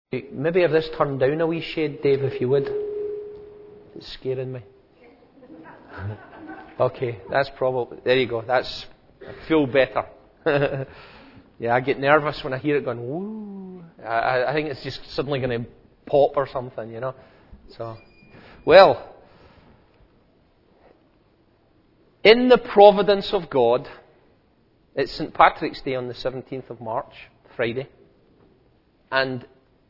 Maybe have this turned down a wee shade, Dave, if you would. It's scaring me. Okay, that's probably... There you go. I feel better. Yeah, I get nervous when I hear it going, woo. I think it's just suddenly going to pop or something, you know. So, well, in the providence of God, it's St. Patrick's Day on the 17th of March, Friday. And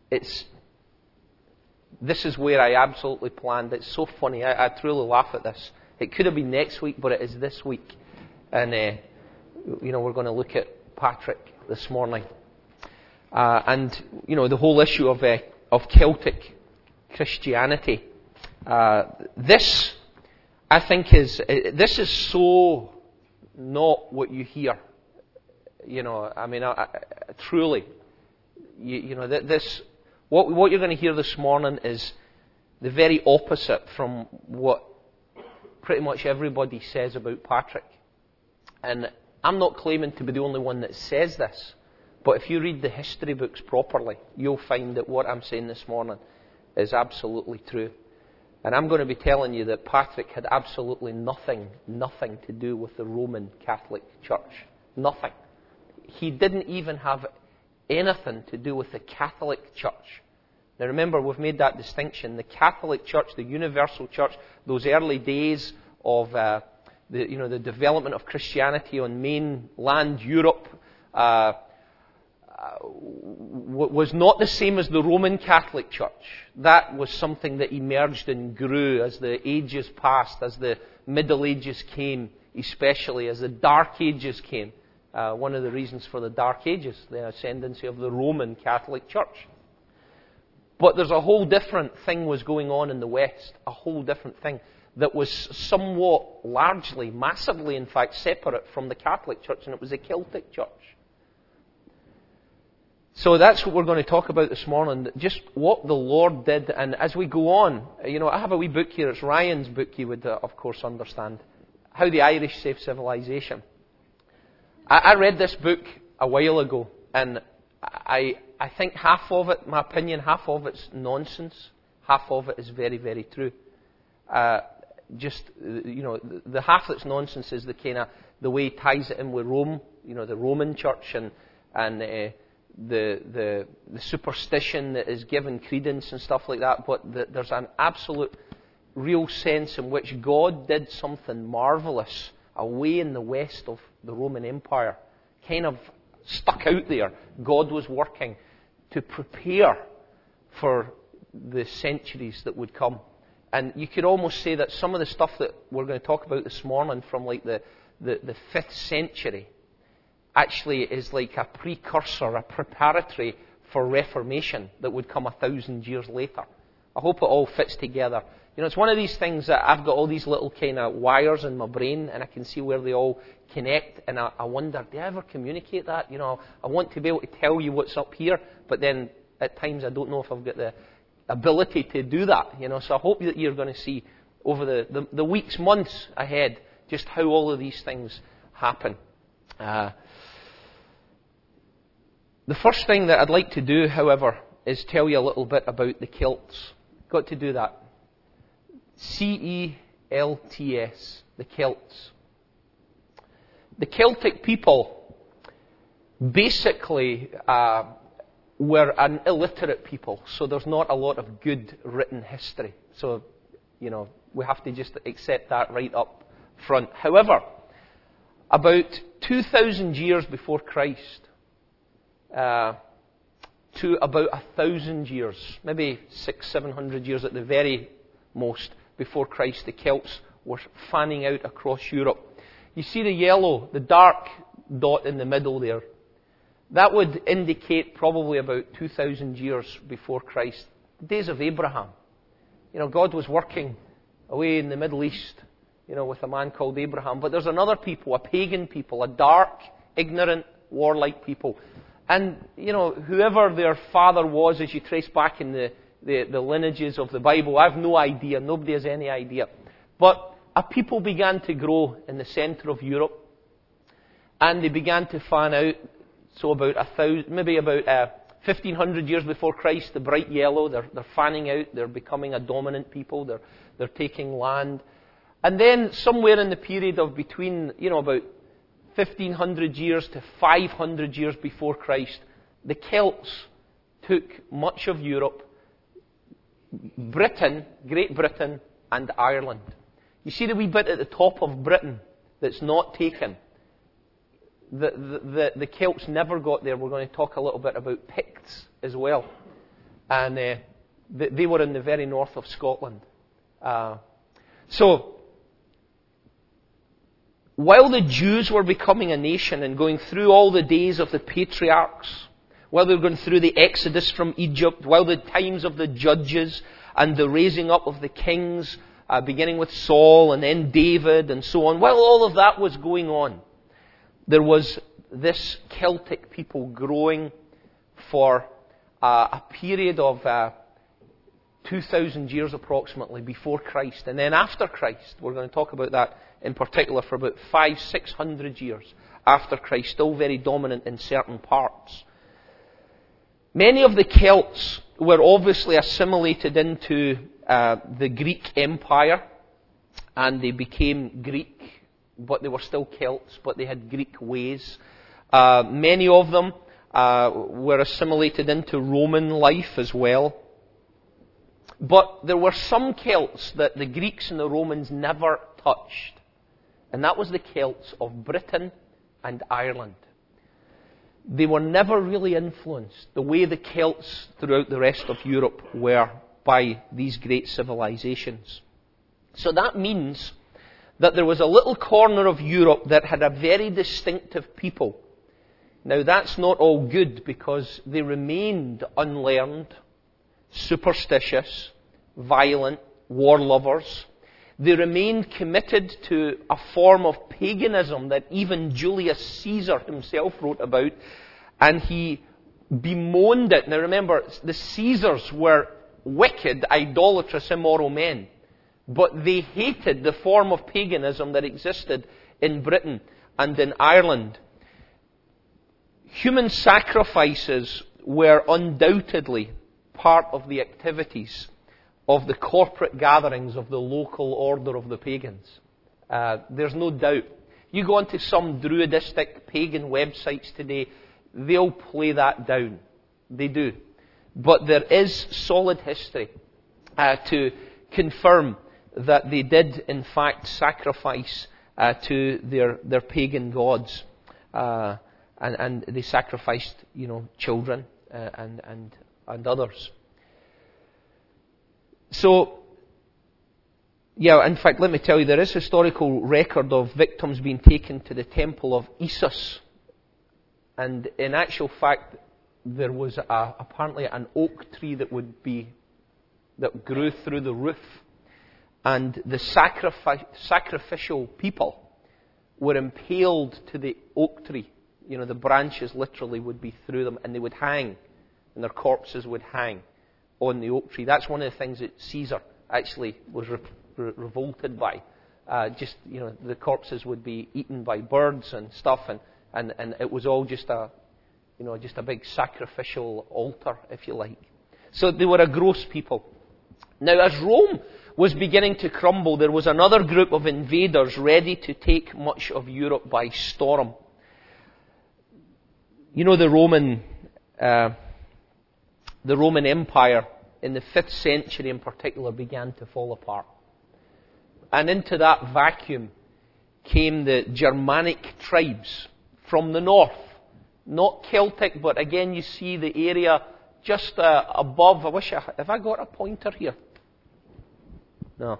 this is where I absolutely planned. It's so funny. I truly laugh at this. It could have been next week, but it is this week. And, we're going to look at Patrick this morning. The whole issue of Celtic Christianity. This, I think, this is so not what you hear. Truly. What you're going to hear this morning is the very opposite from what pretty much everybody says about Patrick. And I'm not claiming to be the only one that says this, but if you read the history books properly, you'll find that what I'm saying this morning is absolutely true. And I'm going to be telling you that Patrick had absolutely nothing to do with the Roman Catholic Church. Nothing. He didn't even have anything to do with the Catholic Church. Now remember, we've made that distinction. The Catholic Church, the universal church, those early days of the development of Christianity on mainland Europe was not the same as the Roman Catholic Church. That was something that emerged and grew as the ages passed, as the Middle Ages came, especially as the Dark Ages came. One of the reasons for the Dark Ages, the ascendancy of the Roman Catholic Church. But there's a whole different thing was going on in the West, a whole different thing that was somewhat, largely, massively, in fact, separate from the Catholic Church, and it was the Celtic Church. So that's what we're going to talk about this morning, just what the Lord did. And as we go on, I have a wee book here. It's Ryan's book, you would, of course, understand. How the Irish Saved Civilization. I read this book a while ago, and I think half of it, my opinion, half of it's nonsense, half of it is very, very true. The half that's nonsense is the way he ties it in with Rome, the Roman Church and the superstition that is given credence and stuff like that. But there's an absolute real sense in which God did something marvelous away in the west of the Roman Empire, kind of stuck out there. God was working to prepare for the centuries that would come. And you could almost say that some of the stuff that we're going to talk about this morning from like the 5th century actually is like a precursor, a preparatory for Reformation that would come 1,000 years later. I hope it all fits together. It's one of these things that I've got all these little kind of wires in my brain, and I can see where they all connect, and I wonder, do I ever communicate that? I want to be able to tell you what's up here, but then at times I don't know if I've got the ability to do that. So I hope that you're going to see over the weeks, months ahead, just how all of these things happen. The first thing that I'd like to do, however, is tell you a little bit about the Celts. Got to do that. C-E-L-T-S, the Celts. The Celtic people basically were an illiterate people, so there's not a lot of good written history. So, we have to just accept that right up front. However, about 2,000 years before Christ, to about 1,000 years, maybe 600-700 years at the very most before Christ, the Celts were fanning out across Europe. You see the yellow, the dark dot in the middle there. That would indicate probably about 2,000 years before Christ, the days of Abraham. God was working away in the Middle East, with a man called Abraham. But there's another people, a pagan people, a dark, ignorant, warlike people. And, whoever their father was, as you trace back in the lineages of the Bible, I have no idea. Nobody has any idea. But a people began to grow in the centre of Europe, and they began to fan out. So about 1500 years before Christ, the bright yellow, they're fanning out, they're becoming a dominant people, they're taking land. And then somewhere in the period of between, about 1500 years to 500 years before Christ, the Celts took much of Europe, Britain, Great Britain, and Ireland. You see the wee bit at the top of Britain that's not taken? The Celts never got there. We're going to talk a little bit about Picts as well. And they were in the very north of Scotland. So, while the Jews were becoming a nation and going through all the days of the patriarchs, while they were going through the exodus from Egypt, while the times of the judges and the raising up of the kings, beginning with Saul and then David and so on, while all of that was going on, there was this Celtic people growing for a period of 2,000 years approximately before Christ. And then after Christ, we're going to talk about that in particular for about 500-600 years after Christ, still very dominant in certain parts. Many of the Celts were obviously assimilated into the Greek Empire, and they became Greek, but they were still Celts, but they had Greek ways. Many of them were assimilated into Roman life as well. But there were some Celts that the Greeks and the Romans never touched, and that was the Celts of Britain and Ireland. They were never really influenced the way the Celts throughout the rest of Europe were by these great civilizations. So that means that there was a little corner of Europe that had a very distinctive people. Now that's not all good, because they remained unlearned, superstitious, violent, war lovers. They remained committed to a form of paganism that even Julius Caesar himself wrote about, and he bemoaned it. Now remember, the Caesars were wicked, idolatrous, immoral men, but they hated the form of paganism that existed in Britain and in Ireland. Human sacrifices were undoubtedly part of the activities of the corporate gatherings of the local order of the pagans. There's no doubt. You go onto some druidistic pagan websites today, they'll play that down. They do. But there is solid history to confirm that they did in fact sacrifice to their pagan gods. And they sacrificed, children and others. So, in fact, let me tell you, there is historical record of victims being taken to the temple of Issus. And in actual fact, there was apparently an oak tree that grew through the roof. And the sacrificial people were impaled to the oak tree. The branches literally would be through them, and they would hang, and their corpses would hang on the oak tree. That's one of the things that Caesar actually was revolted by. The corpses would be eaten by birds and stuff, and it was all just a big sacrificial altar, if you like. So they were a gross people. Now, as Rome was beginning to crumble, there was another group of invaders ready to take much of Europe by storm. The Roman Empire in the 5th century in particular began to fall apart. And into that vacuum came the Germanic tribes from the north. Not Celtic, but again you see the area just above. Have I got a pointer here? No.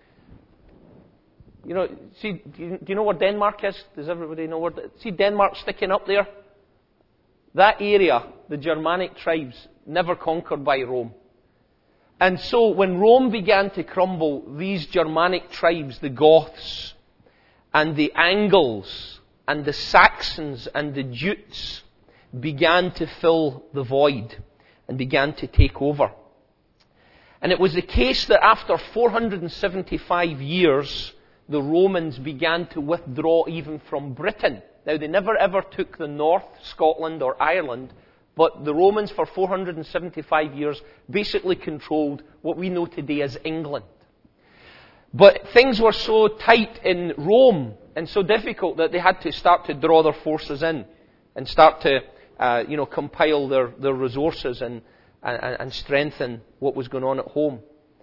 Do you know where Denmark is? Does everybody know where? See Denmark sticking up there? That area, the Germanic tribes, never conquered by Rome. And so when Rome began to crumble, these Germanic tribes, the Goths, and the Angles, and the Saxons, and the Jutes, began to fill the void and began to take over. And it was the case that after 475 years, the Romans began to withdraw even from Britain. Now, they never ever took the north, Scotland or Ireland, But the Romans, for 475 years, basically controlled what we know today as England. But things were so tight in Rome and so difficult that they had to start to draw their forces in and start to, compile their resources and strengthen what was going on at home.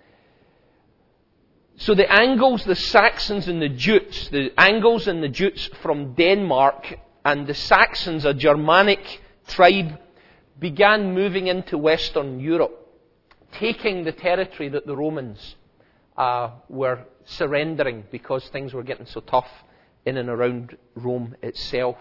So the Angles, the Saxons and the Jutes, the Angles and the Jutes from Denmark and the Saxons, a Germanic tribe, began moving into Western Europe, taking the territory that the Romans were surrendering because things were getting so tough in and around Rome itself.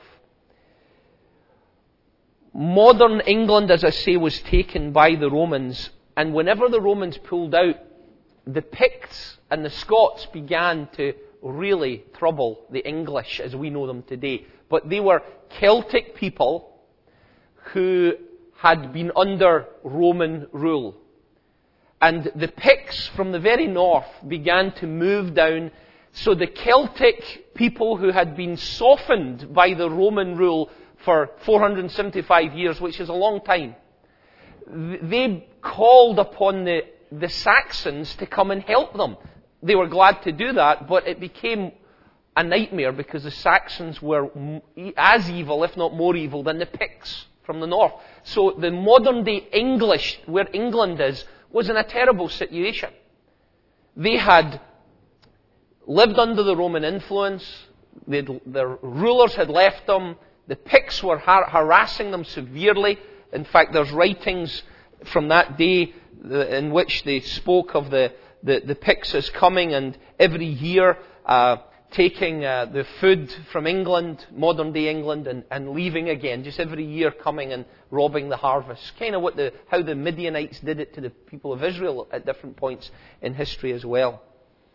Modern England, as I say, was taken by the Romans, and whenever the Romans pulled out, the Picts and the Scots began to really trouble the English as we know them today. But they were Celtic people who had been under Roman rule. And the Picts from the very north began to move down. So the Celtic people who had been softened by the Roman rule for 475 years, which is a long time, they called upon the Saxons to come and help them. They were glad to do that, but it became a nightmare because the Saxons were as evil, if not more evil, than the Picts from the north. So the modern day English, where England is, was in a terrible situation. They had lived under the Roman influence. Their rulers had left them. The Picts were harassing them severely. In fact, there's writings from that day in which they spoke of the Picts as coming and every year taking the food from England, modern day England, and leaving again. Just every year coming and robbing the harvest. Kind of how the Midianites did it to the people of Israel at different points in history as well.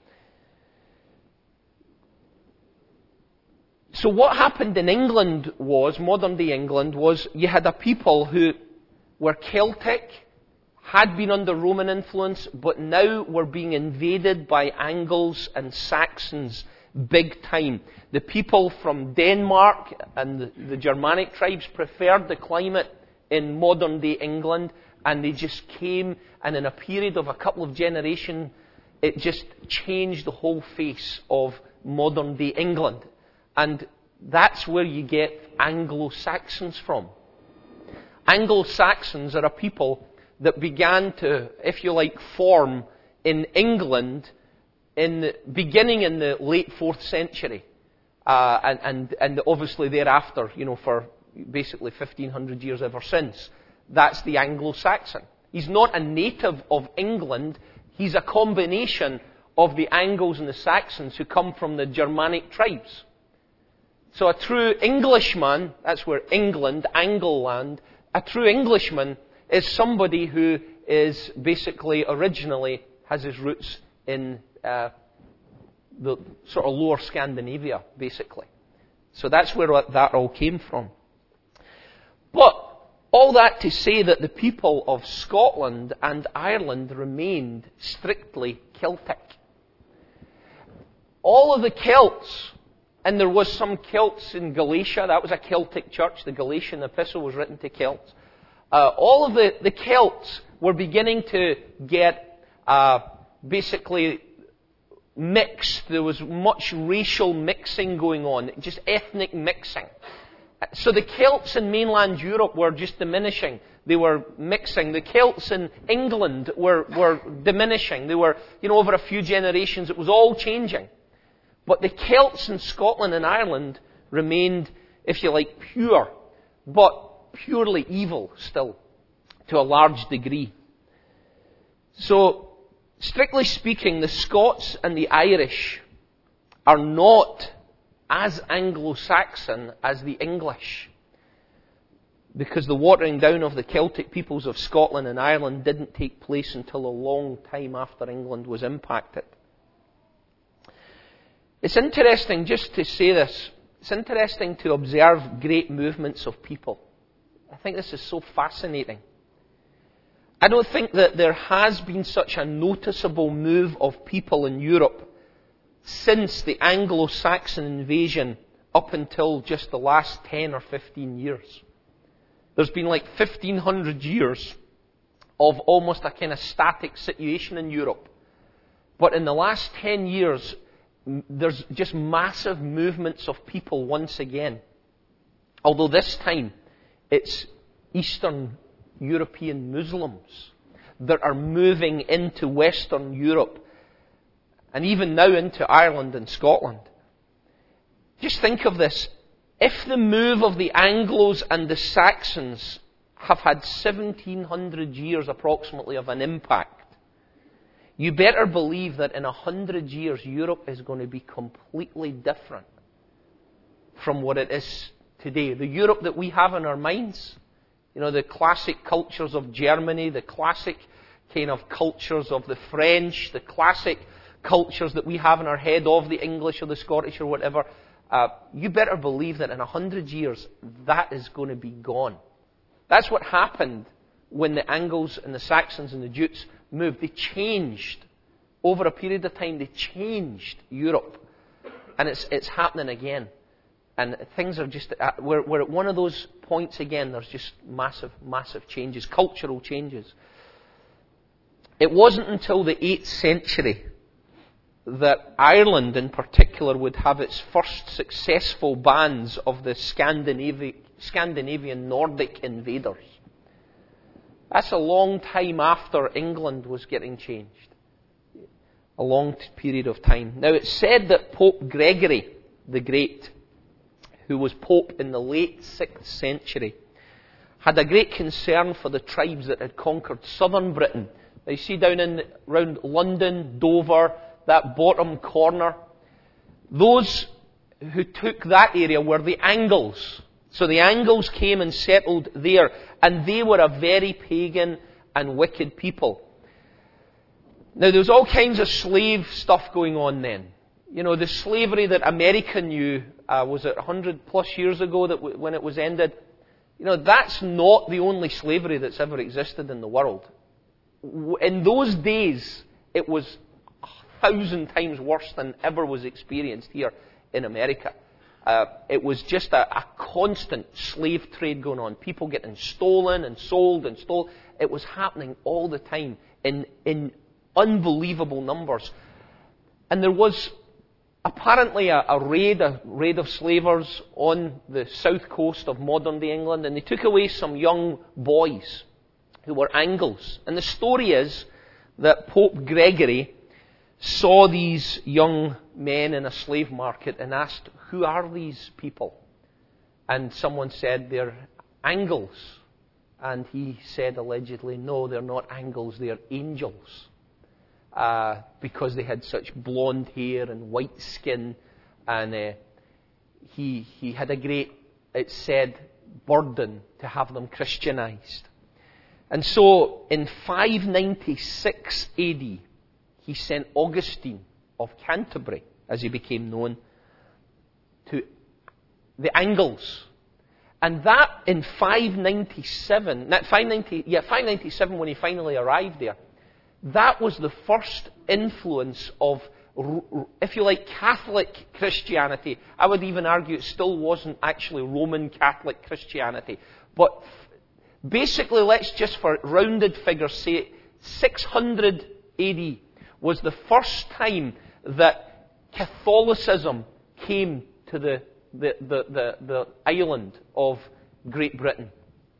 So what happened in England was, modern day England, was you had a people who were Celtic, had been under Roman influence, but now were being invaded by Angles and Saxons big time. The people from Denmark and the Germanic tribes preferred the climate in modern day England, and they just came, and in a period of a couple of generations, it just changed the whole face of modern day England. And that's where you get Anglo-Saxons from. Anglo-Saxons are a people that began to, if you like, form in England beginning in the late 4th century. And obviously thereafter, for basically 1500 years ever since. That's the Anglo-Saxon. He's not a native of England. He's a combination of the Angles and the Saxons who come from the Germanic tribes. So a true Englishman, that's where England, Angleland, a true Englishman is somebody who is basically originally has his roots in the sort of lower Scandinavia, basically. So that's where that all came from. But all that to say that the people of Scotland and Ireland remained strictly Celtic. All of the Celts, and there was some Celts in Galatia, that was a Celtic church, the Galatian epistle was written to Celts. All of the Celts were beginning to get basically mixed. There was much racial mixing going on, just ethnic mixing. So the Celts in mainland Europe were just diminishing. They were mixing. The Celts in England were diminishing. They were, over a few generations, it was all changing. But the Celts in Scotland and Ireland remained, if you like, pure, but purely evil still, to a large degree. So, strictly speaking, the Scots and the Irish are not as Anglo-Saxon as the English, because the watering down of the Celtic peoples of Scotland and Ireland didn't take place until a long time after England was impacted. It's interesting, just to say this, it's interesting to observe great movements of people. I think this is so fascinating. I don't think that there has been such a noticeable move of people in Europe since the Anglo-Saxon invasion up until just the last 10 or 15 years. there's been like 1,500 years of almost a kind of static situation in Europe. But in the last 10 years, there's just massive movements of people once again. Although this time, it's Eastern European Muslims that are moving into Western Europe, and even now into Ireland and Scotland. Just think of this. If the move of the Anglos and the Saxons have had 1,700 years approximately of an impact, you better believe that in 100 years Europe is going to be completely different from what it is today. The Europe that we have in our minds, you know, the classic cultures of Germany, the classic kind of cultures of the French, the classic cultures that we have in our head of the English or the Scottish or whatever, you better believe that in 100 years that is going to be gone. That's what happened when the Angles and the Saxons and the Jutes moved. They changed. Over a period of time, they changed Europe. And it's happening again. And things are just, we're at one of those points again, there's just massive, massive changes, cultural changes. It wasn't until the 8th century that Ireland in particular would have its first successful bands of the Scandinavian Nordic invaders. That's a long time after England was getting changed. A long period of time. Now it's said that Pope Gregory the Great, who was Pope in the late 6th century, had a great concern for the tribes that had conquered southern Britain. Now you see down around London, Dover, that bottom corner, those who took that area were the Angles. So the Angles came and settled there, and they were a very pagan and wicked people. Now there was all kinds of slave stuff going on then. You know, the slavery that America knew, was it 100 plus years ago when it was ended? You know, that's not the only slavery that's ever existed in the world. In those days, it was 1,000 times worse than ever was experienced here in America. It was just a constant slave trade going on. People getting stolen and sold and stolen. It was happening all the time in unbelievable numbers. And there was apparently a raid of slavers on the south coast of modern-day England, and they took away some young boys who were Angles. And the story is that Pope Gregory saw these young men in a slave market and asked, "Who are these people?" And someone said, "They're Angles." And he said allegedly, "No, they're not Angles, they're angels." Because they had such blonde hair and white skin, and he had a great, it said, burden to have them Christianized. And so in 596 AD, he sent Augustine of Canterbury, as he became known, to the Angles. And that in 597 when he finally arrived there, that was the first influence of, if you like, Catholic Christianity. I would even argue it still wasn't actually Roman Catholic Christianity. But basically, let's just for rounded figures say 600 AD was the first time that Catholicism came to the island of Great Britain.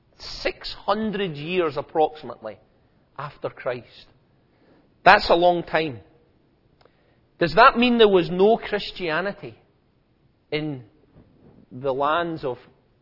600 years approximately after Christ. That's a long time. Does that mean there was no Christianity in the lands of,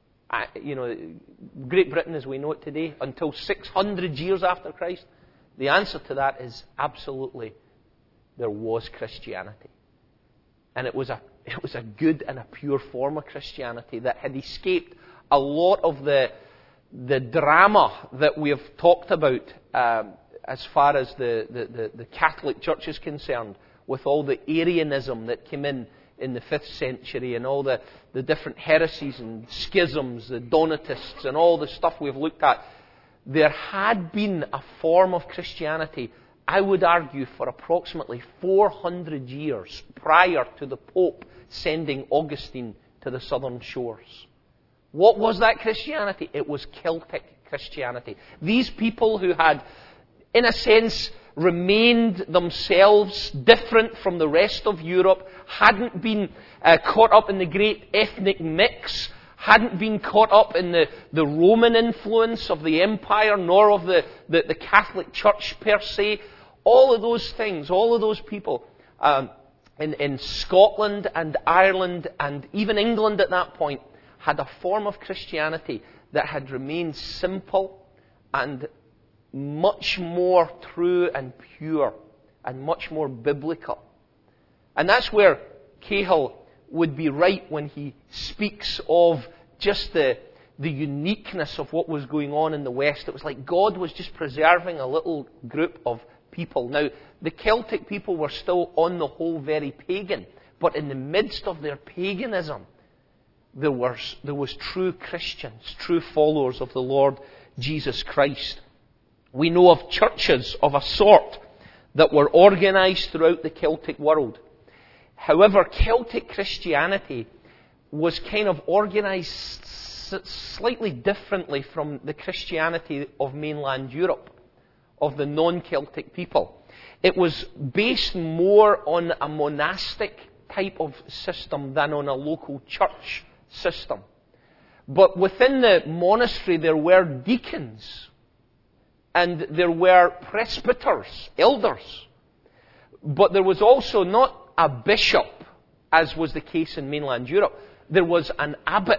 Great Britain as we know it today until 600 years after Christ? The answer to that is absolutely there was Christianity. And it was a good and a pure form of Christianity that had escaped a lot of the drama that we have talked about as far as the Catholic Church is concerned, with all the Arianism that came in the 5th century and all the different heresies and schisms, the Donatists and all the stuff we've looked at. There had been a form of Christianity, I would argue, for approximately 400 years prior to the Pope sending Augustine to the southern shores. What was that Christianity? It was Celtic Christianity. These people who had, in a sense, remained themselves different from the rest of Europe, hadn't been caught up in the great ethnic mix, hadn't been caught up in the Roman influence of the empire, nor of the Catholic Church per se. All of those things, all of those people in Scotland and Ireland and even England at that point had a form of Christianity that had remained simple and much more true and pure and much more biblical. And that's where Cahill would be right when he speaks of just the uniqueness of what was going on in the West. It was like God was just preserving a little group of people. Now, the Celtic people were still on the whole very pagan, but in the midst of their paganism, there was true Christians, true followers of the Lord Jesus Christ. We know of churches of a sort that were organized throughout the Celtic world. However, Celtic Christianity was kind of organized slightly differently from the Christianity of mainland Europe, of the non-Celtic people. It was based more on a monastic type of system than on a local church system. But within the monastery there were deacons and there were presbyters, elders. But there was also not a bishop, as was the case in mainland Europe. There was an abbot.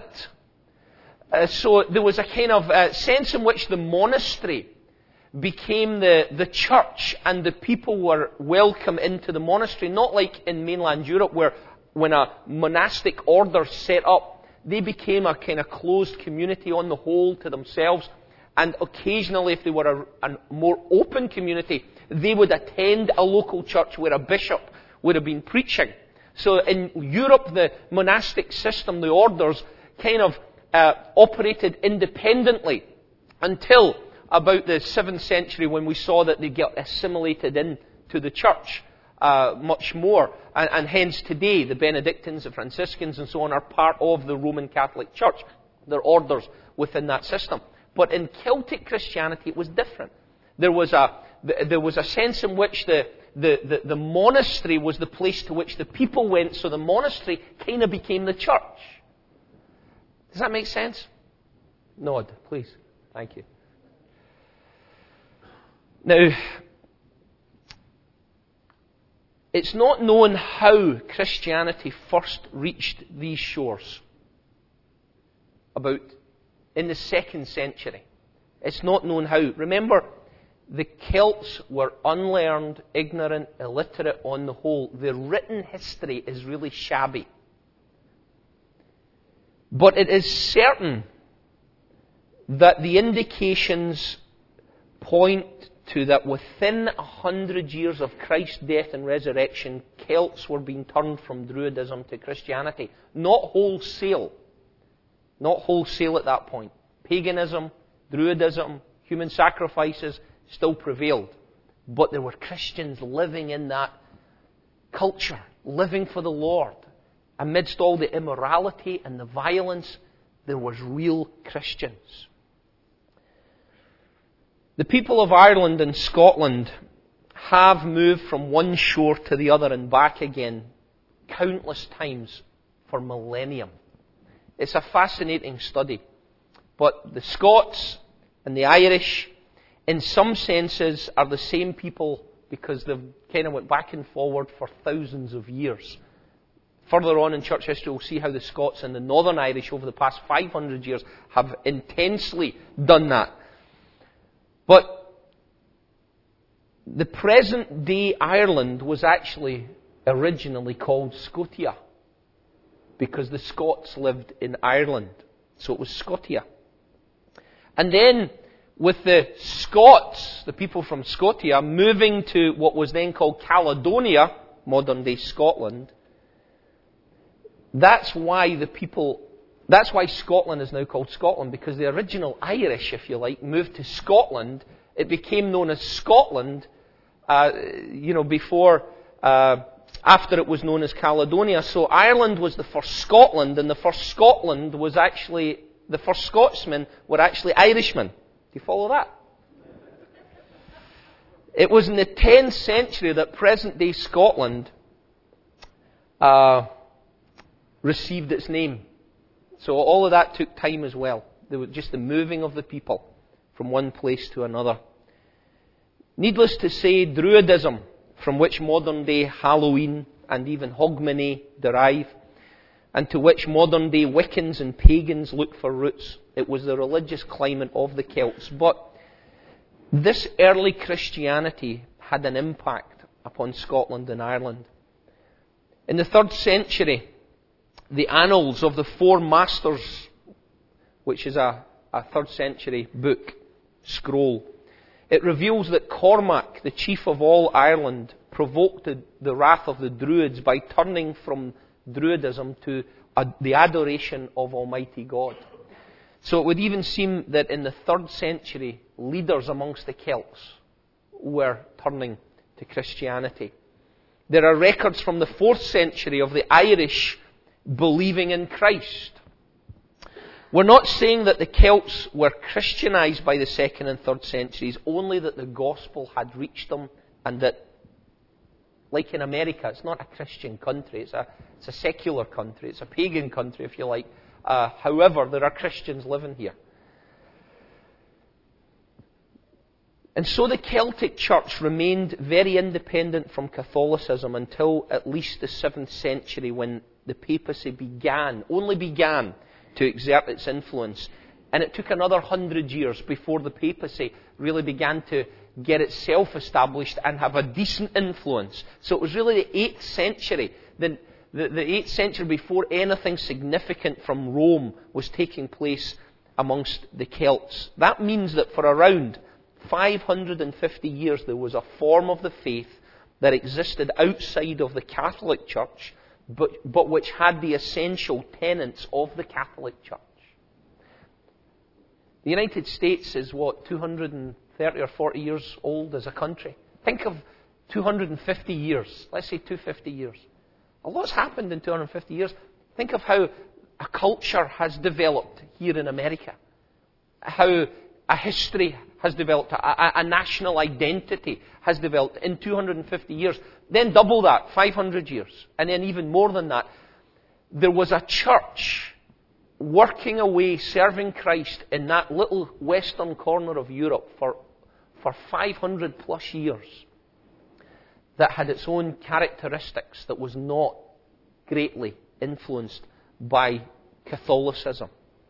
So there was a kind of sense in which the monastery became the church and the people were welcome into the monastery. Not like in mainland Europe where when a monastic order set up, they became a kind of closed community on the whole to themselves. And occasionally, if they were a more open community, they would attend a local church where a bishop would have been preaching. So in Europe, the monastic system, the orders, kind of operated independently until about the 7th century when we saw that they get assimilated into the church much more. And hence today, the Benedictines, the Franciscans and so on are part of the Roman Catholic Church. They're orders within that system. But in Celtic Christianity, it was different. There was a sense in which the monastery was the place to which the people went, so the monastery kind of became the church. Does that make sense? Nod, please. Thank you. Now, it's not known how Christianity first reached these shores. About in the 2nd century. It's not known how. Remember, the Celts were unlearned, ignorant, illiterate on the whole. Their written history is really shabby. But it is certain that the indications point to that within 100 years of Christ's death and resurrection, Celts were being turned from Druidism to Christianity. Not wholesale. Not wholesale at that point. Paganism, Druidism, human sacrifices still prevailed. But there were Christians living in that culture, living for the Lord. Amidst all the immorality and the violence, there was real Christians. The people of Ireland and Scotland have moved from one shore to the other and back again countless times for millennium. It's a fascinating study. But the Scots and the Irish, in some senses, are the same people because they've kind of went back and forward for thousands of years. Further on in church history, we'll see how the Scots and the Northern Irish over the past 500 years have intensely done that. But the present-day Ireland was actually originally called Scotia because the Scots lived in Ireland. So it was Scotia. And then, with the Scots, the people from Scotia, moving to what was then called Caledonia, modern-day Scotland, that's why Scotland is now called Scotland, because the original Irish, if you like, moved to Scotland. It became known as Scotland, after it was known as Caledonia. So Ireland was the first Scotland, and the first Scotland was actually the first Scotsmen were actually Irishmen. Do you follow that? It was in the 10th century that present-day Scotland received its name. So all of that took time as well. There was just the moving of the people from one place to another. Needless to say, Druidism, from which modern-day Halloween and even Hogmanay derive, and to which modern-day Wiccans and pagans look for roots, it was the religious climate of the Celts. But this early Christianity had an impact upon Scotland and Ireland. In the 3rd century, the Annals of the Four Masters, which is a 3rd century book, scroll, it reveals that Cormac, the chief of all Ireland, provoked the wrath of the Druids by turning from Druidism to the adoration of Almighty God. So it would even seem that in the 3rd century, leaders amongst the Celts were turning to Christianity. There are records from the 4th century of the Irish believing in Christ. We're not saying that the Celts were Christianized by the 2nd and 3rd centuries, only that the gospel had reached them, and that, like in America, it's not a Christian country, it's a secular country, it's a pagan country, if you like. However, there are Christians living here. And so the Celtic Church remained very independent from Catholicism until at least the 7th century, when the papacy only began to exert its influence. And it took another 100 years before the papacy really began to get itself established and have a decent influence. So it was really the 8th century, the 8th century before anything significant from Rome was taking place amongst the Celts. That means that for around 550 years there was a form of the faith that existed outside of the Catholic Church, but which had the essential tenets of the Catholic Church. The United States is, 230 or 40 years old as a country. Think of 250 years. Let's say 250 years. A lot's happened in 250 years. Think of how a culture has developed here in America. How a history has developed. A national identity has developed in 250 years. Then double that, 500 years. And then even more than that. There was a church working away, serving Christ in that little western corner of Europe for 500 plus years, that had its own characteristics, that was not greatly influenced by Catholicism.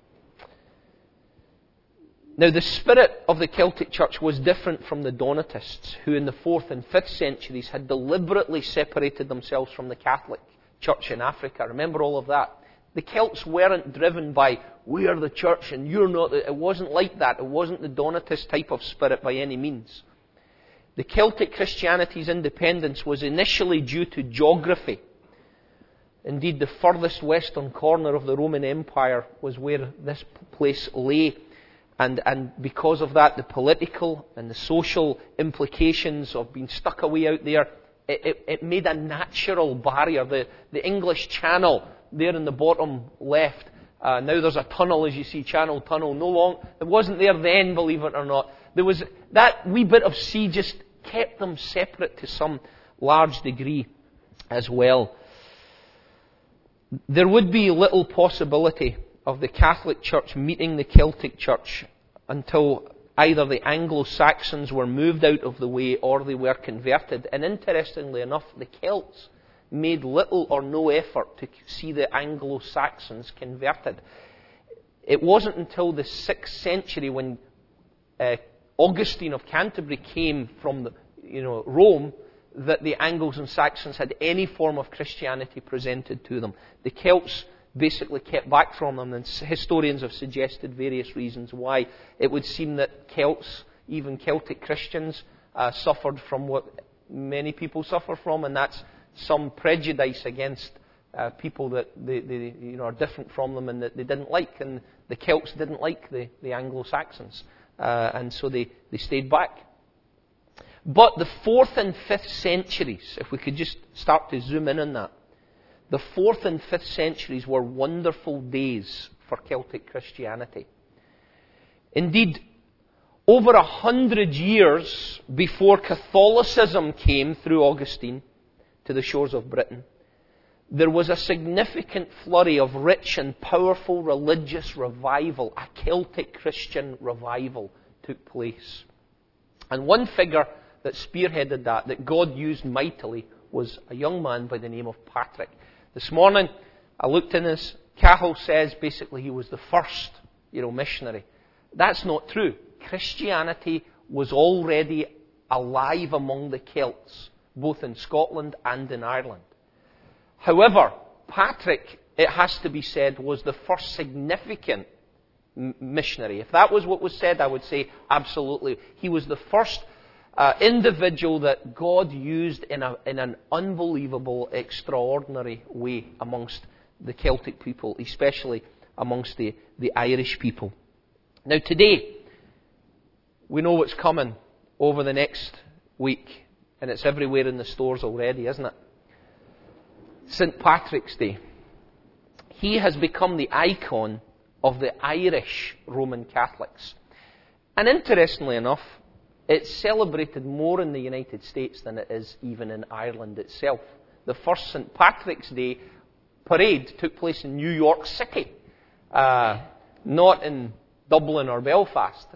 Now, the spirit of the Celtic Church was different from the Donatists, who in the 4th and 5th centuries had deliberately separated themselves from the Catholic Church in Africa. Remember all of that? The Celts weren't driven by, we are the church and you're not. It wasn't like that. It wasn't the Donatist type of spirit by any means. The Celtic Christianity's independence was initially due to geography. Indeed, the furthest western corner of the Roman Empire was where this place lay. And because of that, the political and the social implications of being stuck away out there, it made a natural barrier. The English Channel, there in the bottom left, now there's a tunnel, as you see, Channel Tunnel. It wasn't there then, believe it or not. There was that wee bit of sea just kept them separate to some large degree as well. There would be little possibility of the Catholic Church meeting the Celtic Church until either the Anglo-Saxons were moved out of the way or they were converted. And interestingly enough, the Celts made little or no effort to see the Anglo-Saxons converted. It wasn't until the 6th century when Augustine of Canterbury came from Rome that the Angles and Saxons had any form of Christianity presented to them. The Celts basically kept back from them, and historians have suggested various reasons why. It would seem that Celts, even Celtic Christians, suffered from what many people suffer from, and that's some prejudice against people that they are different from them and that they didn't like. And the Celts didn't like the Anglo-Saxons, and so they stayed back. But the 4th and 5th centuries, if we could just start to zoom in on that, the 4th and 5th centuries were wonderful days for Celtic Christianity. Indeed, over 100 years before Catholicism came through Augustine to the shores of Britain, there was a significant flurry of rich and powerful religious revival. A Celtic Christian revival took place. And one figure that spearheaded that God used mightily, was a young man by the name of Patrick. This morning, I looked in his. Cahill says basically he was the first, missionary. That's not true. Christianity was already alive among the Celts, both in Scotland and in Ireland. However, Patrick, it has to be said, was the first significant missionary. If that was what was said, I would say absolutely. He was the first individual that God used in an unbelievable, extraordinary way amongst the Celtic people, especially amongst the Irish people. Now today, we know what's coming over the next week, and it's everywhere in the stores already, isn't it? St. Patrick's Day. He has become the icon of the Irish Roman Catholics. And interestingly enough, it's celebrated more in the United States than it is even in Ireland itself. The first St. Patrick's Day parade took place in New York City, not in Dublin or Belfast.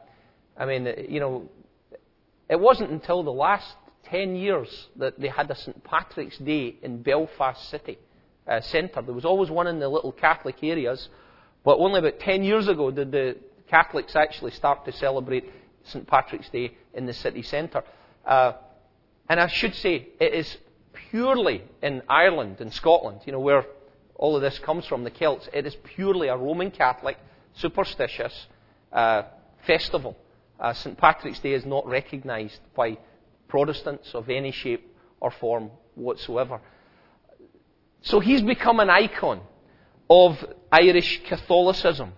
It wasn't until the last 10 years that they had a St. Patrick's Day in Belfast City Centre. There was always one in the little Catholic areas, but only about 10 years ago did the Catholics actually start to celebrate St. Patrick's Day in the city centre. And I should say, it is purely in Ireland and Scotland, where all of this comes from, the Celts. It is purely a Roman Catholic, superstitious festival. St. Patrick's Day is not recognised by Protestants of any shape or form whatsoever. So he's become an icon of Irish Catholicism.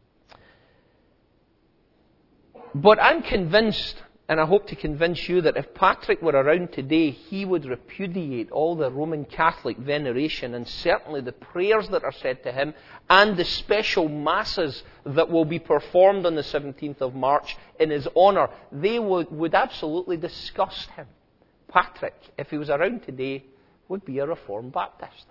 But I'm convinced, and I hope to convince you, that if Patrick were around today, he would repudiate all the Roman Catholic veneration and certainly the prayers that are said to him and the special masses that will be performed on the 17th of March in his honour. They would absolutely disgust him. Patrick, if he was around today, would be a Reformed Baptist.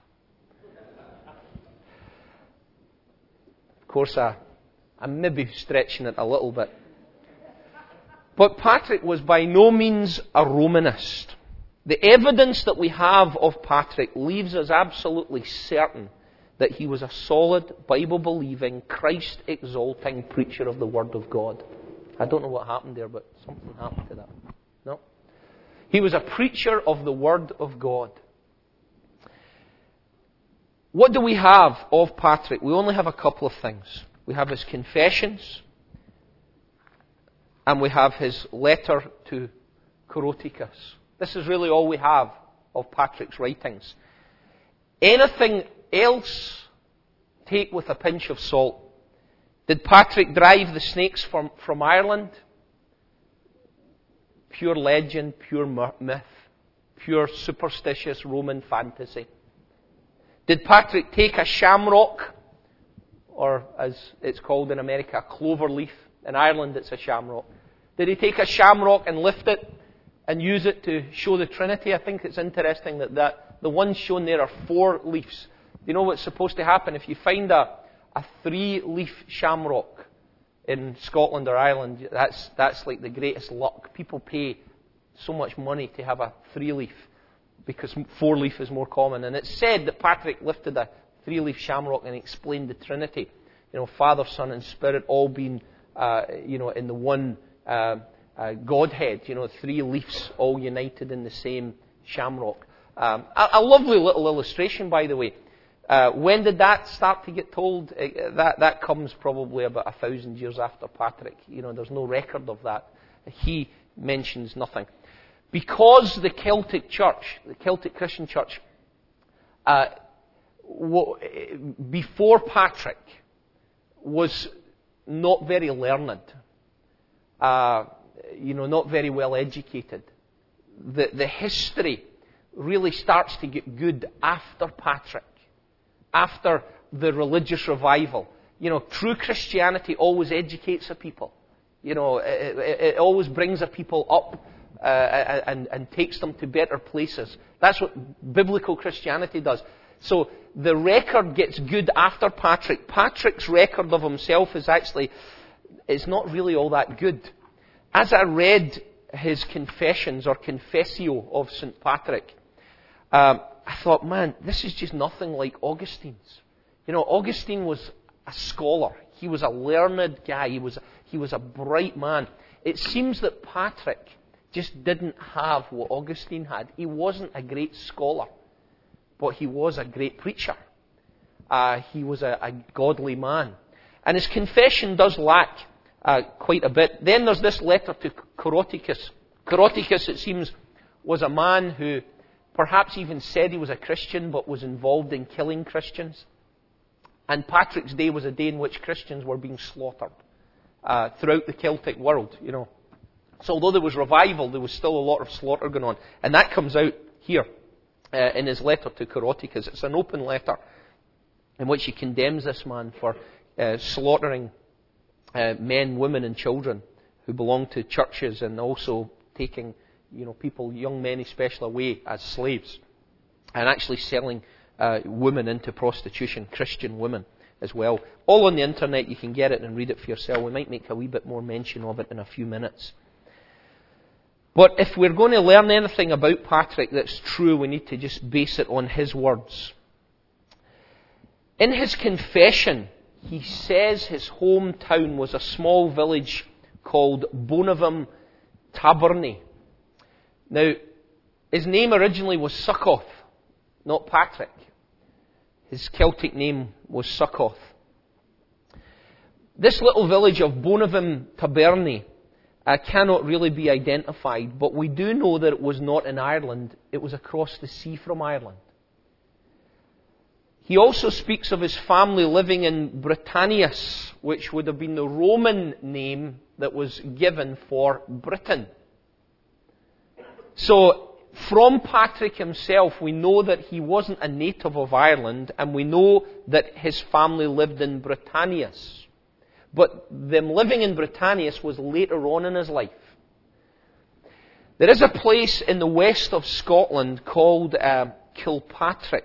Of course, I'm maybe stretching it a little bit. But Patrick was by no means a Romanist. The evidence that we have of Patrick leaves us absolutely certain that he was a solid, Bible-believing, Christ-exalting preacher of the Word of God. I don't know what happened there, but something happened to that. No? He was a preacher of the Word of God. What do we have of Patrick? We only have a couple of things. We have his confessions, and we have his letter to Coroticus. This is really all we have of Patrick's writings. Anything else, take with a pinch of salt. Did Patrick drive the snakes from Ireland? Pure legend, pure myth, pure superstitious Roman fantasy. Did Patrick take a shamrock, or as it's called in America, a clover leaf? In Ireland it's a shamrock. Did he take a shamrock and lift it and use it to show the Trinity? I think it's interesting that the ones shown there are 4 leaves. You know what's supposed to happen? If you find a 3-leaf shamrock in Scotland or Ireland, that's like the greatest luck. People pay so much money to have a 3-leaf because 4-leaf is more common. And it's said that Patrick lifted a 3-leaf shamrock and explained the Trinity. Father, Son, and Spirit all being, in the one Godhead. 3 leaves all united in the same shamrock. A lovely little illustration, by the way. When did that start to get told? That comes probably about 1,000 years after Patrick. There's no record of that. He mentions nothing. Because the Celtic Church, the Celtic Christian Church, before Patrick, was not very learned, not very well educated. The history really starts to get good after Patrick, after the religious revival. True Christianity always educates a people. It always brings a people up and takes them to better places. That's what biblical Christianity does. So the record gets good after Patrick. Patrick's record of himself is not really all that good. As I read his confessions or confessio of St. Patrick, I thought, man, this is just nothing like Augustine's. Augustine was a scholar. He was a learned guy. He was a bright man. It seems that Patrick just didn't have what Augustine had. He wasn't a great scholar, but he was a great preacher. He was a godly man. And his confession does lack quite a bit. Then there's this letter to Coroticus. Coroticus, it seems, was a man who perhaps even said he was a Christian, but was involved in killing Christians. And Patrick's Day was a day in which Christians were being slaughtered throughout the Celtic world, So although there was revival, there was still a lot of slaughter going on. And that comes out here in his letter to Coroticus. It's an open letter in which he condemns this man for slaughtering men, women and children who belong to churches, and also taking people, young men especially, away as slaves, and actually selling women into prostitution, Christian women as well. All on the internet, you can get it and read it for yourself. We might make a wee bit more mention of it in a few minutes. But if we're going to learn anything about Patrick that's true, we need to just base it on his words. In his confession, he says his hometown was a small village called Bonavim Taberni. Now, his name originally was Succoth, not Patrick. His Celtic name was Succoth. This little village of Bonavim Taberni cannot really be identified, but we do know that it was not in Ireland. It was across the sea from Ireland. He also speaks of his family living in Britannius, which would have been the Roman name that was given for Britain. So, from Patrick himself, we know that he wasn't a native of Ireland, and we know that his family lived in Britannius. But them living in Britannius was later on in his life. There is a place in the west of Scotland called Kilpatrick.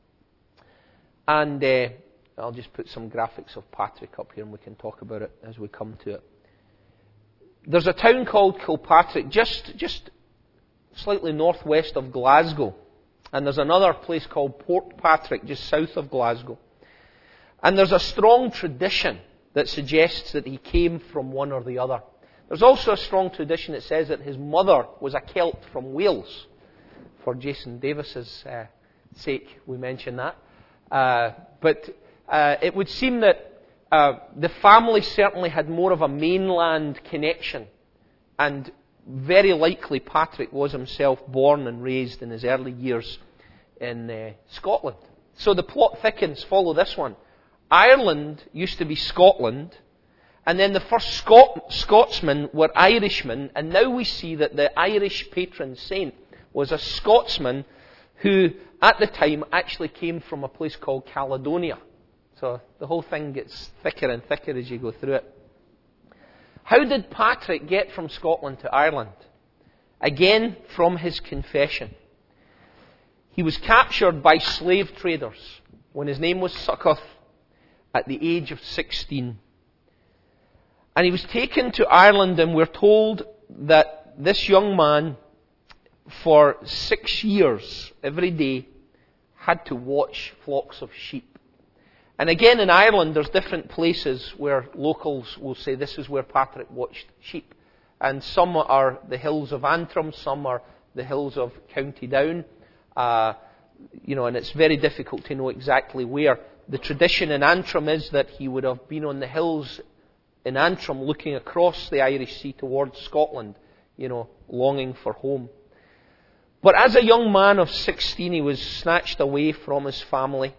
And I'll just put some graphics of Patrick up here and we can talk about it as we come to it. There's a town called Kilpatrick just slightly northwest of Glasgow. And there's another place called Portpatrick just south of Glasgow. And there's a strong tradition that suggests that he came from one or the other. There's also a strong tradition that says that his mother was a Celt from Wales. For Jason Davis's sake, we mention that. But it would seem that the family certainly had more of a mainland connection, and very likely Patrick was himself born and raised in his early years in Scotland. So the plot thickens. Follow this one. Ireland used to be Scotland, and then the first Scotsmen were Irishmen, and now we see that the Irish patron saint was a Scotsman who, at the time, actually came from a place called Caledonia. So the whole thing gets thicker and thicker as you go through it. How did Patrick get from Scotland to Ireland? Again, from his confession. He was captured by slave traders when his name was Succoth at the age of 16. And he was taken to Ireland, and we're told that this young man, for 6 years, every day, had to watch flocks of sheep. And again, in Ireland, there's different places where locals will say this is where Patrick watched sheep. And some are the hills of Antrim, some are the hills of County Down. And it's very difficult to know exactly where. The tradition in Antrim is that he would have been on the hills in Antrim looking across the Irish Sea towards Scotland, longing for home. But as a young man of 16, he was snatched away from his family,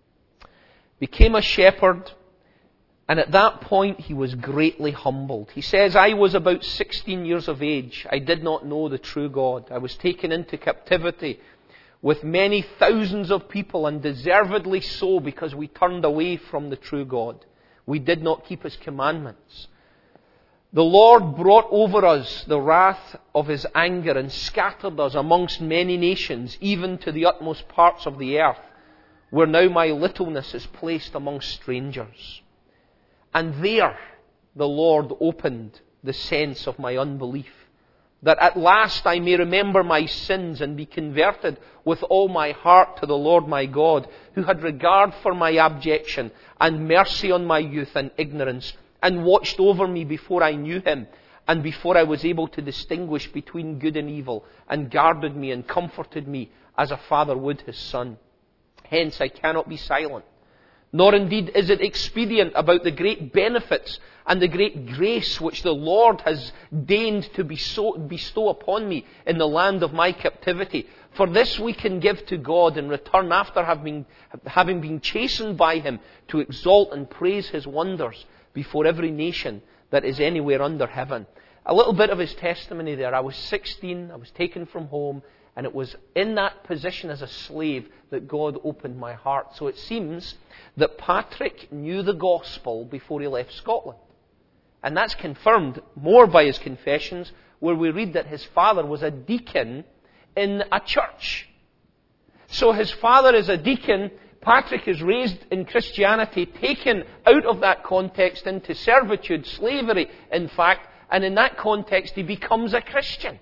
became a shepherd, and at that point he was greatly humbled. He says, I was about 16 years of age. I did not know the true God. I was taken into captivity with many thousands of people, and deservedly so, because we turned away from the true God. we did not keep His commandments. The Lord brought over us the wrath of His anger and scattered us amongst many nations, even to the utmost parts of the earth, where now my littleness is placed amongst strangers. And there the Lord opened the sense of my unbelief, that at last I may remember my sins and be converted with all my heart to the Lord my God, who had regard for my abjection and mercy on my youth and ignorance, and watched over me before I knew Him, and before I was able to distinguish between good and evil, and guarded me and comforted me as a father would his son. Hence I cannot be silent. Nor indeed is it expedient about the great benefits and the great grace which the Lord has deigned to bestow upon me in the land of my captivity. For this we can give to God in return after having been chastened by Him, to exalt and praise His wonders before every nation that is anywhere under heaven. A little bit of his testimony there. I was 16, I was taken from home, and it was in that position as a slave that God opened my heart. So it seems that Patrick knew the gospel before he left Scotland. And that's confirmed more by his confessions, where we read that his father was a deacon in a church. So his father is a deacon. Patrick is raised in Christianity, taken out of that context into servitude, slavery, in fact, and in that context he becomes a Christian.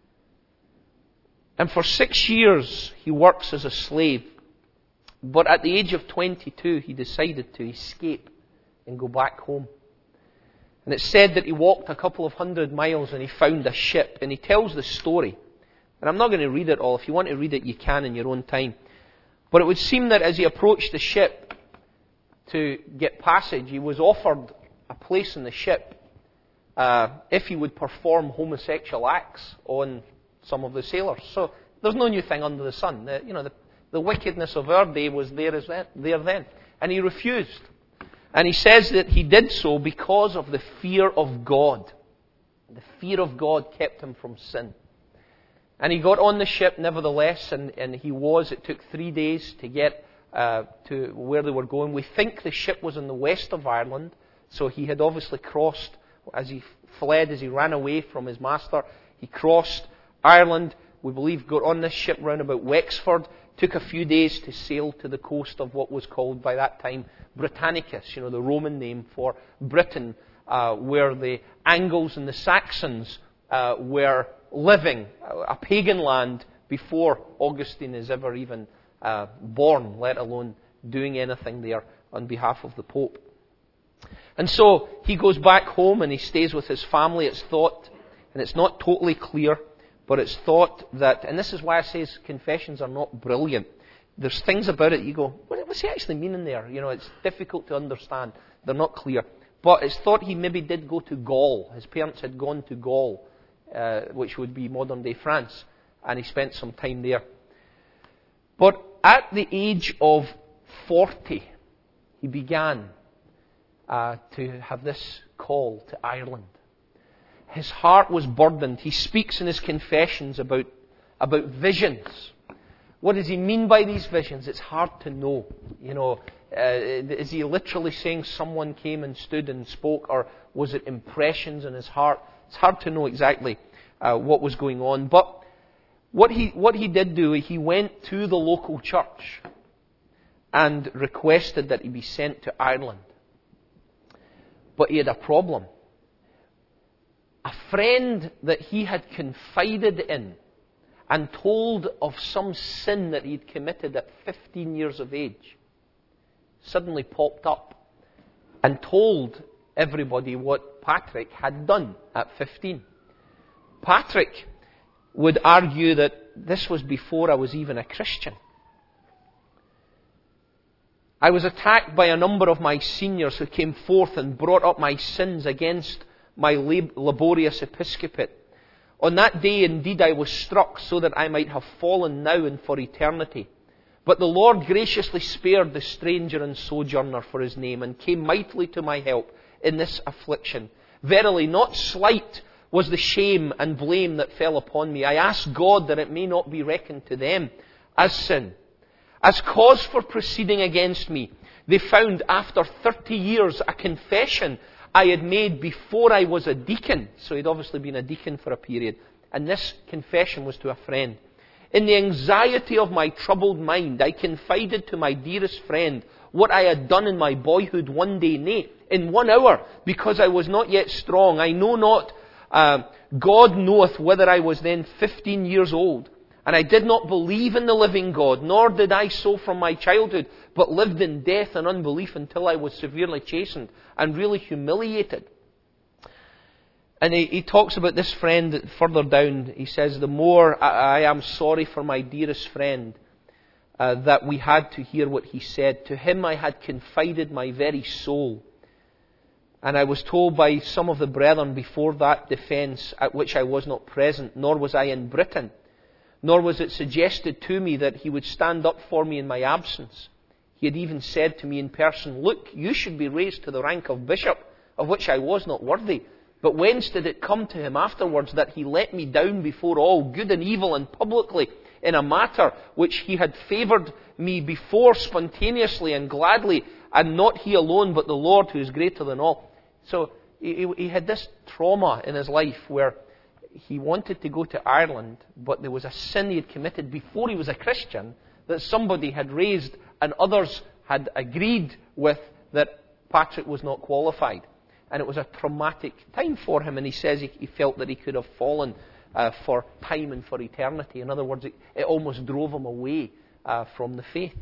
And for 6 years he works as a slave. But at the age of 22 he decided to escape and go back home. And it's said that he walked a couple of 100 miles and he found a ship. And he tells the story. And I'm not going to read it all. If you want to read it, you can in your own time. But it would seem that as he approached the ship to get passage, he was offered a place in the ship if he would perform homosexual acts on some of the sailors. So there's no new thing under the sun. The wickedness of our day was there then. And he refused. And he says that he did so because of the fear of God. The fear of God kept him from sin. And he got on the ship nevertheless, and it took 3 days to get to where they were going. We think the ship was in the west of Ireland, so he had obviously crossed, as he fled, as he ran away from his master, he crossed Ireland. We believe got on this ship round about Wexford, took a few days to sail to the coast of what was called by that time Britannicus, the Roman name for Britain, where the Angles and the Saxons were living, a pagan land, before Augustine is ever even born, let alone doing anything there on behalf of the Pope. And so he goes back home and he stays with his family. It's thought, and it's not totally clear, but it's thought that, and this is why I say his confessions are not brilliant. There's things about it you go, what's he actually meaning there? It's difficult to understand. They're not clear. But it's thought he maybe did go to Gaul. His parents had gone to Gaul, which would be modern-day France, and he spent some time there. But at the age of 40, he began to have this call to Ireland. His heart was burdened. He speaks in his confessions about visions. What does he mean by these visions? It's hard to know. Is he literally saying someone came and stood and spoke, or was it impressions in his heart? It's hard to know exactly what was going on. But what he did do, he went to the local church and requested that he be sent to Ireland. But he had a problem. A friend that he had confided in and told of some sin that he'd committed at 15 years of age suddenly popped up and told everybody what Patrick had done at 15. Patrick would argue that this was before I was even a Christian. I was attacked by a number of my seniors who came forth and brought up my sins against my laborious episcopate. On that day, indeed, I was struck so that I might have fallen now and for eternity. But the Lord graciously spared the stranger and sojourner for his name, and came mightily to my help in this affliction. Verily, not slight was the shame and blame that fell upon me. I ask God that it may not be reckoned to them as sin, as cause for proceeding against me. They found after 30 years a confession I had made before I was a deacon. So he'd obviously been a deacon for a period. And this confession was to a friend. In the anxiety of my troubled mind, I confided to my dearest friend what I had done in my boyhood one day, nay, in 1 hour, because I was not yet strong. I know not, God knoweth whether I was then 15 years old. And I did not believe in the living God, nor did I so from my childhood, but lived in death and unbelief until I was severely chastened and really humiliated. And he talks about this friend further down. He says, the more I am sorry for my dearest friend, that we had to hear what he said. To him I had confided my very soul. And I was told by some of the brethren before that defence, at which I was not present, nor was I in Britain, nor was it suggested to me that he would stand up for me in my absence. He had even said to me in person, look, you should be raised to the rank of bishop, of which I was not worthy. But whence did it come to him afterwards that he let me down before all, good and evil, and publicly, in a matter which he had favoured me before spontaneously and gladly, and not he alone, but the Lord who is greater than all? So he had this trauma in his life where he wanted to go to Ireland, but there was a sin he had committed before he was a Christian that somebody had raised and others had agreed with that Patrick was not qualified. And it was a traumatic time for him, and he says he felt that he could have fallen for time and for eternity. In other words, it almost drove him away from the faith.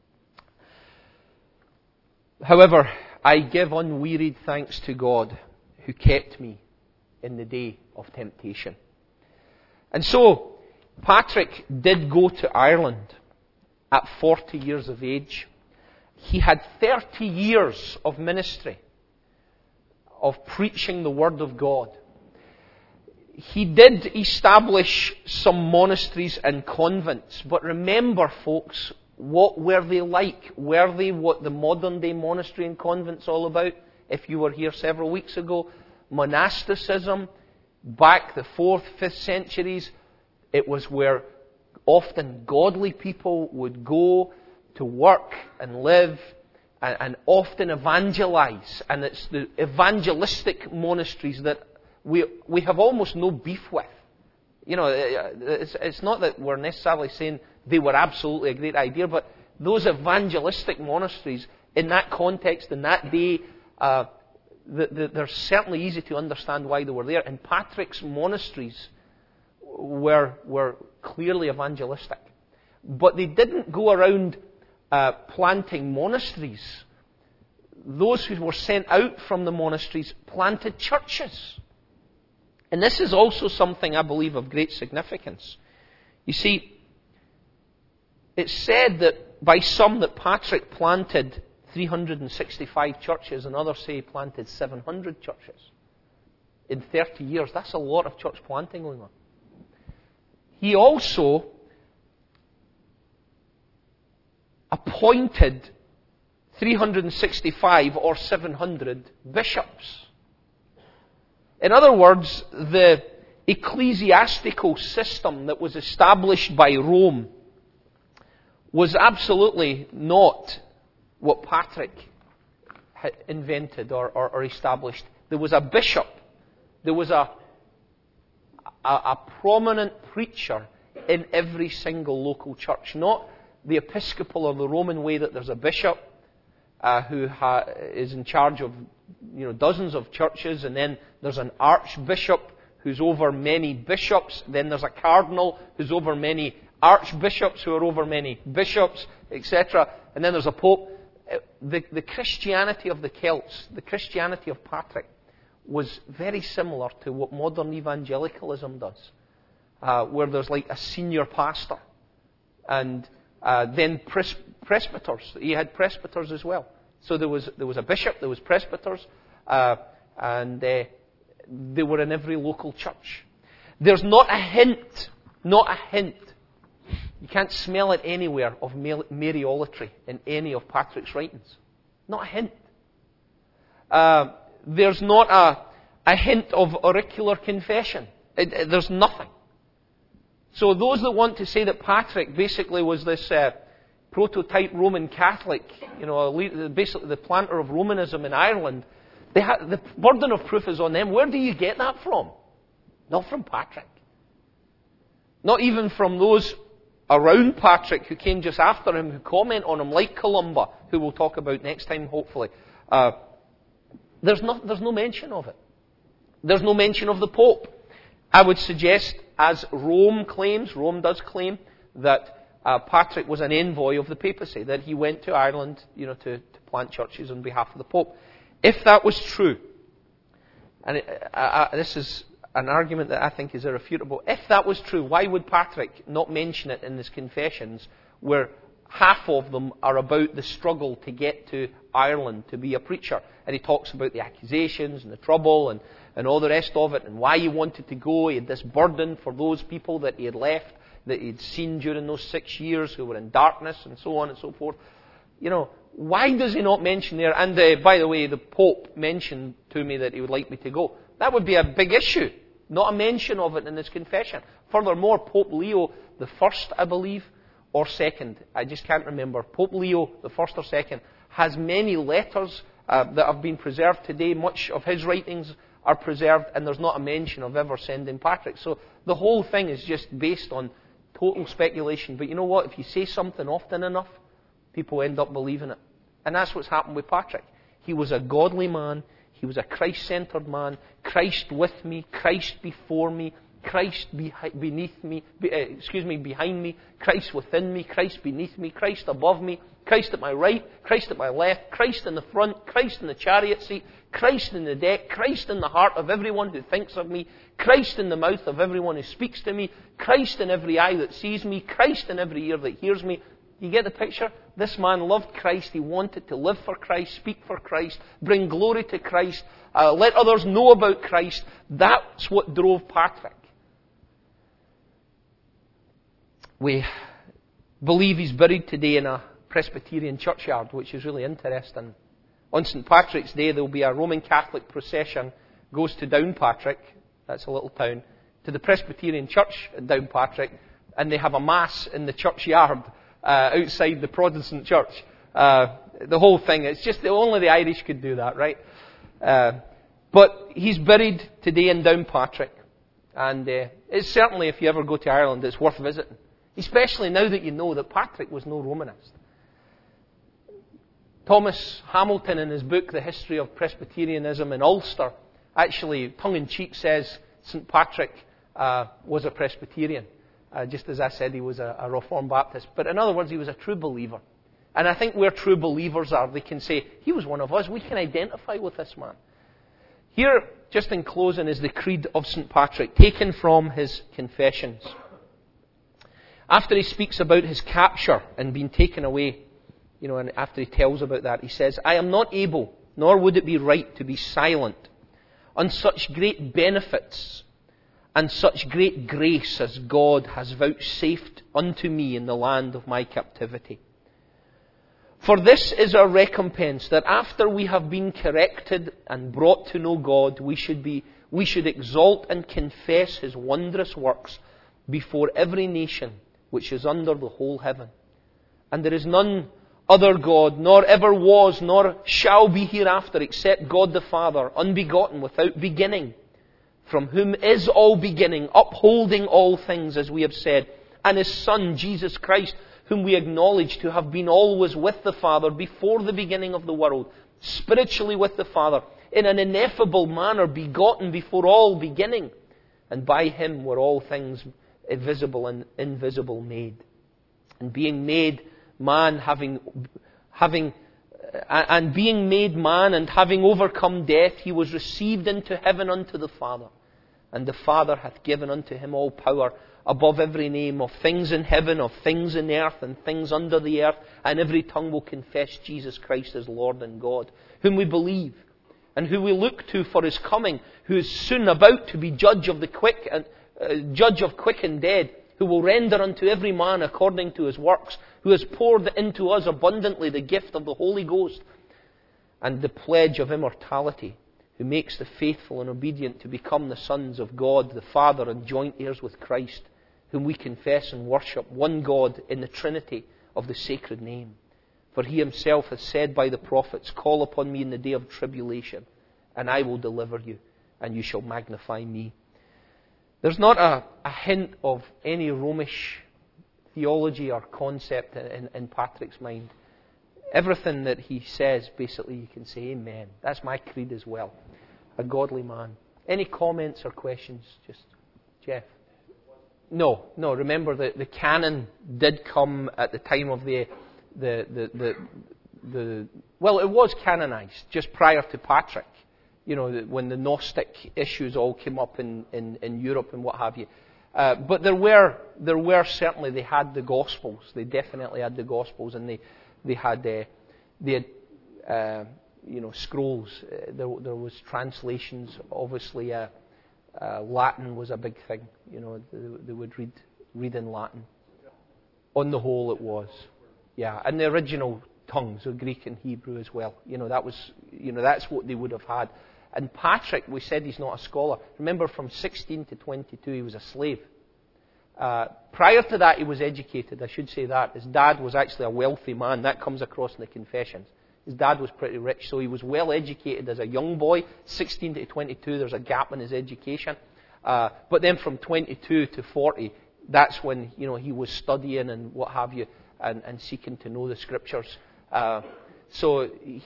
However, I give unwearied thanks to God who kept me in the day of temptation. And so, Patrick did go to Ireland at 40 years of age. He had 30 years of ministry, of preaching the Word of God. He did establish some monasteries and convents, but remember, folks, what were they like? Were they what the modern day monastery and convent's all about? If you were here several weeks ago, monasticism, back the 4th, 5th centuries, it was where often godly people would go to work and live and often evangelize. And it's the evangelistic monasteries that we have almost no beef with. You know, it's not that we're necessarily saying they were absolutely a great idea, but those evangelistic monasteries, in that context, in that day, they're certainly easy to understand why they were there. And Patrick's monasteries were clearly evangelistic. But they didn't go around planting monasteries. Those who were sent out from the monasteries planted churches. And this is also something, I believe, of great significance. You see, it's said that by some that Patrick planted 365 churches, and others say he planted 700 churches in 30 years. That's a lot of church planting going on. He also appointed 365 or 700 bishops. In other words, the ecclesiastical system that was established by Rome was absolutely not what Patrick had invented or established. There was a bishop. There was a prominent preacher in every single local church. Not the Episcopal or the Roman way that there's a bishop who is in charge of dozens of churches, and then there's an archbishop who's over many bishops, then there's a cardinal who's over many archbishops who are over many bishops, etc. And then there's a pope. The Christianity of the Celts, the Christianity of Patrick, was very similar to what modern evangelicalism does, where there's like a senior pastor, and then presbyters. He had presbyters as well. So there was a bishop, there was presbyters, and they were in every local church. There's not a hint, you can't smell it anywhere, of Mariolatry in any of Patrick's writings. Not a hint. There's not a hint of auricular confession. There's nothing. So those that want to say that Patrick basically was this prototype Roman Catholic, basically the planter of Romanism in Ireland, the burden of proof is on them. Where do you get that from? Not from Patrick. Not even from those around Patrick who came just after him, who comment on him, like Columba, who we'll talk about next time, hopefully. There's no mention of it. There's no mention of the Pope. I would suggest, as Rome does claim, that Patrick was an envoy of the papacy, that he went to Ireland, to plant churches on behalf of the Pope. If that was true, and this is an argument that I think is irrefutable, if that was true, why would Patrick not mention it in his confessions, where half of them are about the struggle to get to Ireland to be a preacher? And he talks about the accusations and the trouble and all the rest of it, and why he wanted to go. He had this burden for those people that he had left, that he had seen during those 6 years, who were in darkness, and so on and so forth. Why does he not mention there? And by the way, the Pope mentioned to me that he would like me to go. That would be a big issue. Not a mention of it in his confession. Furthermore, Pope Leo the First, I believe, or second, I just can't remember. Pope Leo the First or second has many letters that have been preserved today. Much of his writings are preserved, and there's not a mention of ever sending Patrick. So the whole thing is just based on total speculation. But you know what? If you say something often enough, people end up believing it. And that's what's happened with Patrick. He was a godly man. He was a Christ-centered man. Christ with me, Christ before me, Christ beneath me, behind me, Christ within me, Christ beneath me, Christ above me, Christ at my right, Christ at my left, Christ in the front, Christ in the chariot seat, Christ in the deck, Christ in the heart of everyone who thinks of me, Christ in the mouth of everyone who speaks to me, Christ in every eye that sees me, Christ in every ear that hears me. You get the picture? This man loved Christ. He wanted to live for Christ, speak for Christ, bring glory to Christ, let others know about Christ. That's what drove Patrick. We believe he's buried today in a Presbyterian churchyard, which is really interesting. On St. Patrick's Day, there will be a Roman Catholic procession, goes to Downpatrick, that's a little town, to the Presbyterian church at Downpatrick, and they have a mass in the churchyard outside the Protestant church. The whole thing, it's just only the Irish could do that, right? But he's buried today in Downpatrick. And it's certainly, if you ever go to Ireland, it's worth visiting. Especially now that you know that Patrick was no Romanist. Thomas Hamilton, in his book, The History of Presbyterianism in Ulster, actually, tongue-in-cheek, says St. Patrick was a Presbyterian. Just as I said, he was a Reformed Baptist. But in other words, he was a true believer. And I think where true believers are, they can say, he was one of us. We can identify with this man. Here, just in closing, is the Creed of St. Patrick, taken from his Confessions. After he speaks about his capture and being taken away, and after he tells about that, he says, I am not able, nor would it be right to be silent on such great benefits and such great grace as God has vouchsafed unto me in the land of my captivity. For this is our recompense, that after we have been corrected and brought to know God, we should exalt and confess His wondrous works before every nation which is under the whole heaven. And there is none other God, nor ever was, nor shall be hereafter, except God the Father, unbegotten, without beginning, from whom is all beginning, upholding all things, as we have said, and His Son, Jesus Christ, whom we acknowledge to have been always with the Father before the beginning of the world, spiritually with the Father, in an ineffable manner, begotten before all beginning, and by Him were all things visible and invisible made. And being made man, having overcome death, He was received into heaven unto the Father. And the Father hath given unto Him all power above every name, of things in heaven, of things in earth, and things under the earth, and every tongue will confess Jesus Christ as Lord and God, whom we believe, and who we look to for His coming, who is soon about to be judge of the quick and judge of quick and dead, who will render unto every man according to his works, who has poured into us abundantly the gift of the Holy Ghost, and the pledge of immortality, who makes the faithful and obedient to become the sons of God the Father and joint heirs with Christ, whom we confess and worship, one God in the Trinity, of the sacred name. For he himself has said by the prophets, call upon me in the day of tribulation, and I will deliver you, and you shall magnify me. There's not a hint of any Romish theology or concept in Patrick's mind. Everything that he says, basically, you can say, amen. That's my creed as well. A godly man. Any comments or questions? Just, Jeff? No. Remember, the canon did come at the time of well, it was canonized just prior to Patrick. You know, when the Gnostic issues all came up in Europe and what have you. But there were certainly, they had the Gospels. They definitely had the Gospels, and they had scrolls. There was translations. Obviously, Latin was a big thing. You know, they would read in Latin. On the whole, it was. Yeah, and the original tongues, of Greek and Hebrew as well. You know, that's what they would have had. And Patrick, we said he's not a scholar. Remember, from 16 to 22, he was a slave. Prior to that, he was educated. I should say that. His dad was actually a wealthy man. That comes across in the Confessions. His dad was pretty rich, so he was well educated as a young boy. 16 to 22, there's a gap in his education. But then from 22 to 40, that's when, you know, he was studying and what have you, and seeking to know the Scriptures. So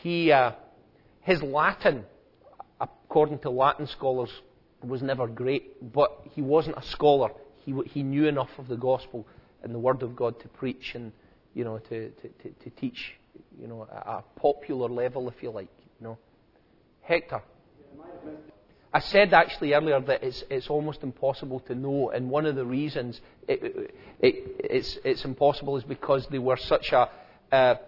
his Latin, according to Latin scholars, was never great, but he wasn't a scholar. He knew enough of the gospel and the Word of God to preach and, you know, to teach, you know, at a popular level, if you like. You know, Hector. I said actually earlier that it's almost impossible to know, and one of the reasons it's impossible is because they were such a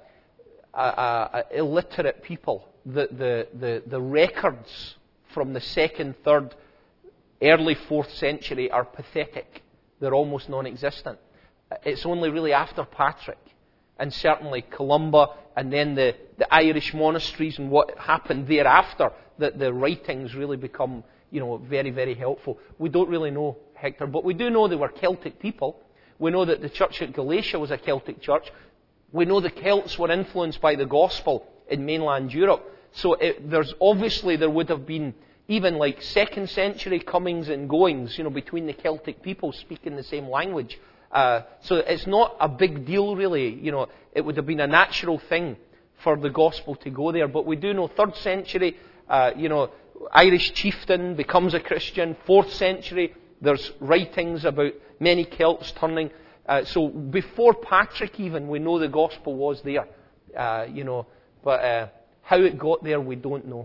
illiterate people. The records from the 2nd, 3rd, early 4th century are pathetic. They're almost non-existent. It's only really after Patrick, and certainly Columba, and then the Irish monasteries and what happened thereafter, that the writings really become, you know, very, very helpful. We don't really know, Hector, but we do know they were Celtic people. We know that the church at Galatia was a Celtic church. We know the Celts were influenced by the gospel in mainland Europe. So there would have been even like 2nd century comings and goings, you know, between the Celtic people speaking the same language. So it's not a big deal really. You know, it would have been a natural thing for the gospel to go there. But we do know 3rd century, you know, Irish chieftain becomes a Christian. 4th century, there's writings about many Celts turning. So before Patrick even, we know the gospel was there. You know, but how it got there, we don't know.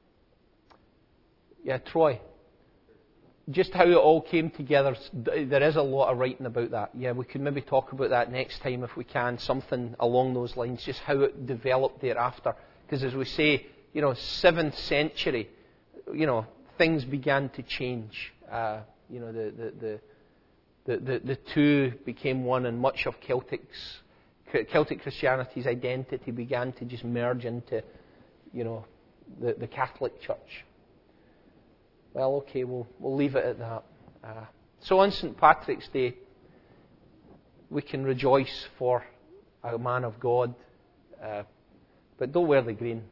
Yeah, Troy. Just how it all came together, there is a lot of writing about that. Yeah, we could maybe talk about that next time if we can, something along those lines, just how it developed thereafter. Because as we say, you know, 7th century, you know, things began to change. You know, the two became one, and much of Celtic Christianity's identity began to just merge into, you know, the Catholic Church. Well, okay, we'll leave it at that. So on St. Patrick's Day, we can rejoice for a man of God, but don't wear the green.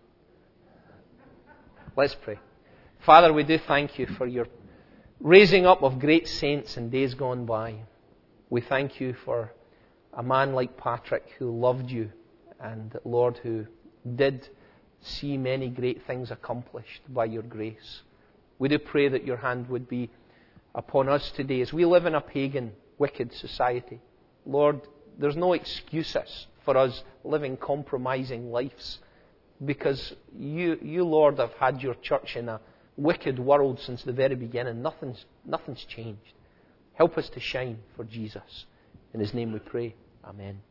Let's pray. Father, we do thank you for your raising up of great saints in days gone by. We thank you for a man like Patrick who loved you, and, Lord, who did see many great things accomplished by your grace. We do pray that your hand would be upon us today as we live in a pagan, wicked society. Lord, there's no excuses for us living compromising lives, because you, Lord, have had your church in a wicked world since the very beginning. Nothing's changed. Help us to shine for Jesus. In his name we pray. Amen.